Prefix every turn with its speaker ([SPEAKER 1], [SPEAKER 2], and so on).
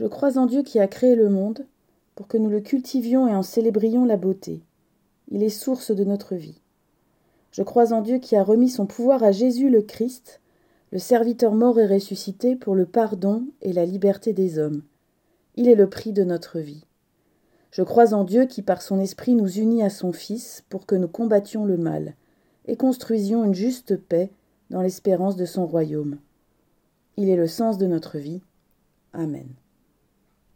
[SPEAKER 1] Je crois en Dieu qui a créé le monde pour que nous le cultivions et en célébrions la beauté. Il est source de notre vie. Je crois en Dieu qui a remis son pouvoir à Jésus le Christ, le serviteur mort et ressuscité pour le pardon et la liberté des hommes. Il est le prix de notre vie. Je crois en Dieu qui par son esprit nous unit à son Fils pour que nous combattions le mal et construisions une juste paix dans l'espérance de son royaume. Il est le sens de notre vie. Amen.